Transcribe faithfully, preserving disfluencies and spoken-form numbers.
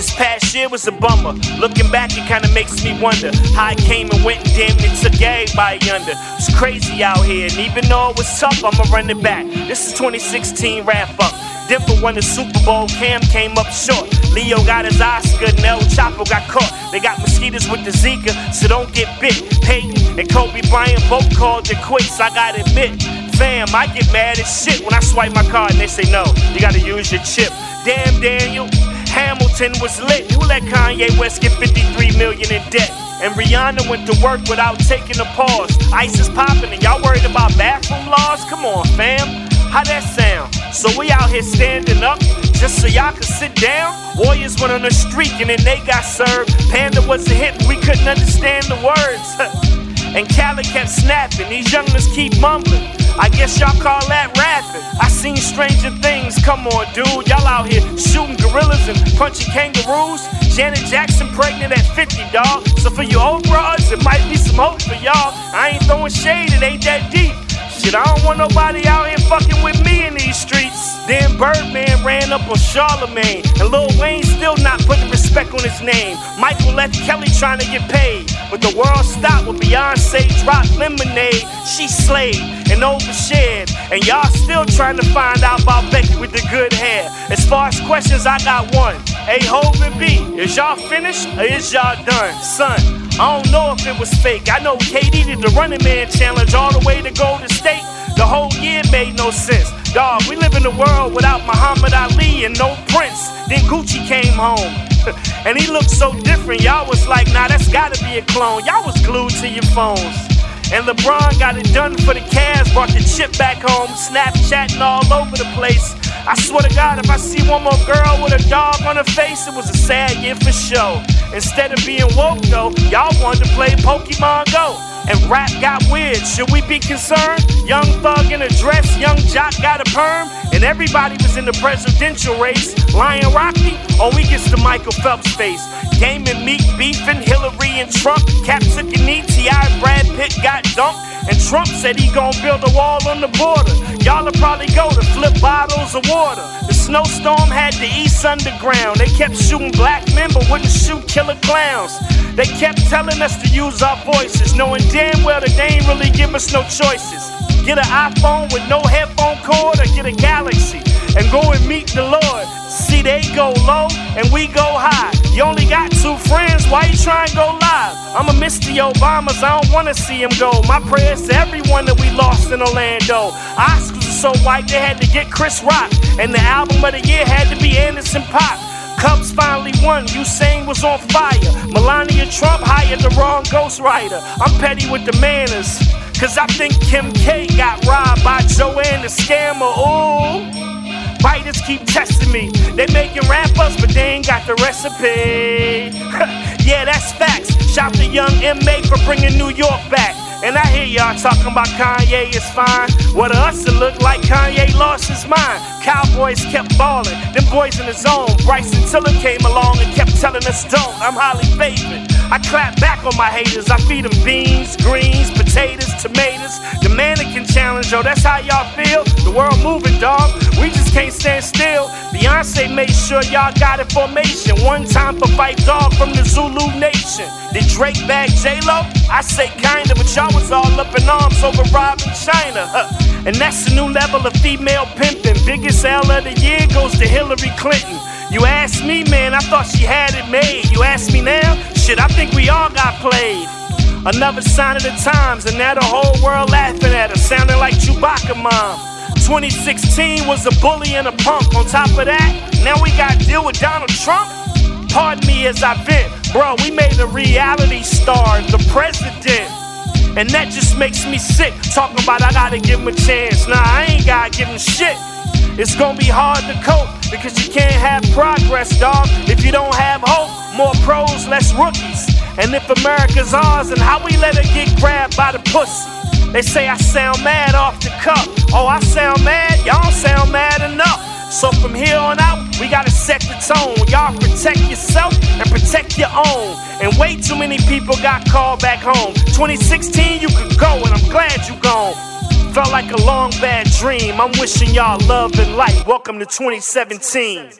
This past year was a bummer. Looking back, it kinda makes me wonder how I came and went and damn it took everybody under. It's crazy out here, and even though it was tough, I'ma run it back. This is twenty sixteen wrap up. Denver won the Super Bowl, Cam came up short. Leo got his Oscar, and El Chapo got caught. They got mosquitoes with the Zika, so don't get bit. Peyton and Kobe Bryant both called it quits, I gotta admit. Fam, I get mad as shit when I swipe my card and they say no, you gotta use your chip. Damn, Daniel, Hamilton was lit. Who let Kanye West get fifty-three million in debt? And Rihanna went to work without taking a pause. Ice is popping and y'all worried about bathroom laws? Come on, fam. How that sound? So we out here standing up just so y'all can sit down? Warriors went on a streak and then they got served. Panda was a hit, but we couldn't understand the words. And Khaled kept snapping, these youngsters keep mumbling. I guess y'all call that rapping. I seen stranger things, come on dude. Y'all out here shooting gorillas and punching kangaroos. Janet Jackson pregnant at fifty, dawg. So for you old broads, it might be some hope for y'all. I ain't throwing shade, it ain't that deep. Shit, I don't want nobody out here fucking with me in these streets. Then Birdman ran up on Charlemagne, and Lil Wayne still not putting respect on his name. Michael left Kelly trying to get paid, but the world stopped when Beyonce dropped Lemonade. She slayed and overshared, and y'all still trying to find out about Becky with the good hair. As far as questions, I got one. A Hov and B, is y'all finished or is y'all done? Son, I don't know if it was fake. I know K D did the Running Man challenge all the way to Golden State. The whole year made no sense. Dawg, we live in a world without Muhammad Ali and no Prince. Then Gucci came home. And he looked so different. Y'all was like, nah, that's gotta be a clone. Y'all was glued to your phones. And LeBron got it done for the Cavs. Brought the chip back home. Snapchatting all over the place. I swear to God, if I see one more girl with a dog on her face, it was a sad year for sure. Instead of being woke though, y'all wanted to play Pokemon Go. And rap got weird, should we be concerned? Young Thug in a dress, Young Jock got a perm. And everybody was in the presidential race. Lion Rocky, oh he gets the Michael Phelps face. Game and Meek beefing, Hillary and Trump. Cap took a knee, T I and Brad Pitt got dumped. And Trump said he gon' build a wall on the border. Y'all'll probably go to flip bottles of water. The snowstorm had the East Underground. They kept shooting black men but wouldn't shoot killer clowns. They kept telling us to use our voices, knowing damn well that they ain't really give us no choices. Get an iPhone with no headphone cord or get a Galaxy and go and meet the Lord. See, they go low and we go high. You only got two friends, why you trying to go live? I'ma miss the Obamas, I don't wanna see him go. My prayers to everyone that we lost in Orlando. Oscars were so white they had to get Chris Rock, and the album of the year had to be Anderson .Paak. Cubs finally won, Usain was on fire. Melania Trump hired the wrong ghostwriter. I'm petty with the manners, cause I think Kim K got robbed by Joanne the scammer. Ooh, biters keep testing me. They making rappers, but they ain't got the recipe. Yeah, that's facts. Shout to Young M A for bringing New York back. And I hear y'all talking about Kanye is fine. Well, to us it looked like Kanye lost his mind. Cowboys kept ballin', them boys in the zone. Bryson Tiller came along and kept telling us don't. I'm highly favored. I clap back on my haters. I feed them beans, greens, potatoes, tomatoes. The mannequin challenge, yo, that's how y'all feel? The world moving, dog. We just can't stand still. Beyonce made sure y'all got information. One time for Fight Dog from the Zulu Nation. Did Drake bag J-Lo? I say kinda, but y'all was all up in arms over Rob and China. Huh. And that's a new level of female pimping. Biggest L of the year goes to Hillary Clinton. You asked me, man, I thought she had it made. You ask me now? Shit, I think we all got played. Another sign of the times, and now the whole world laughing at us, sounding like Chewbacca mom. twenty sixteen was a bully and a punk. On top of that, now we gotta deal with Donald Trump? Pardon me as I vent. Bro, we made a reality star, the president. And that just makes me sick. Talking about I gotta give him a chance. Nah, I ain't gotta give him shit. It's gonna be hard to cope because you can't have progress, dog. If you don't have hope, more pros, less rookies. And if America's ours, then how we let her get grabbed by the pussy? They say I sound mad off the cuff. Oh, I sound mad? Y'all don't sound mad enough. So from here on out, we gotta set the tone. Y'all protect yourself and protect your own. And way too many people got called back home. twenty sixteen, you could go, and I'm glad you gone. Felt like a long bad dream. I'm wishing y'all love and light. Welcome to twenty seventeen.